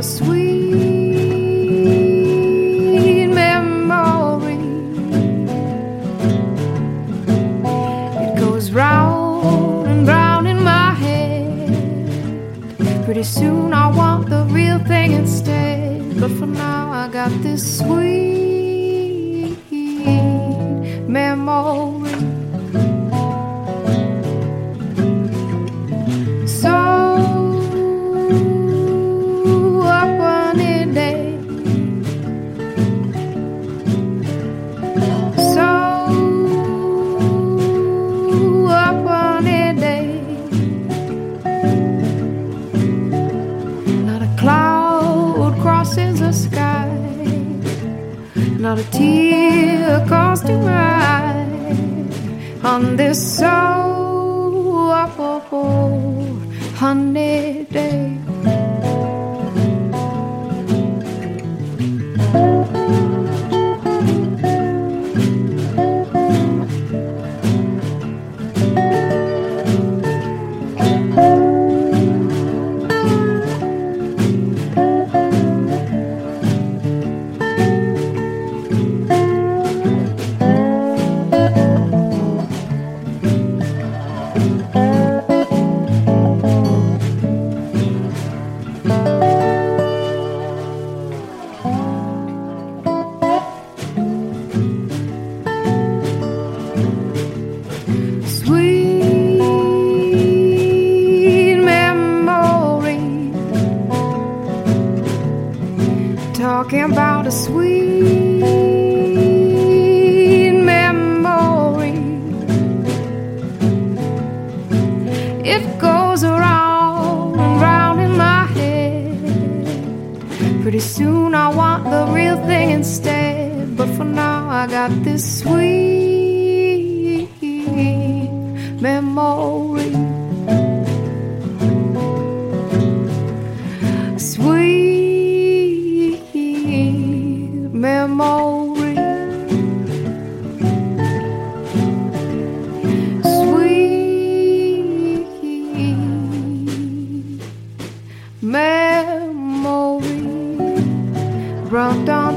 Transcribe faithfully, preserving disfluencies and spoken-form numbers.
a sweet memory. It goes round and round in my head. Pretty soon I want the real thing instead. But for now I got this sweet memory. So up one day, so up one day, not a cloud crosses the sky, not a tear comes to my on this so up honey day. Talking about a sweet memory. It goes around and round in my head. Pretty soon I want the real thing instead. But for now I got this sweet memory. Sweet memory, sweet memory, brought down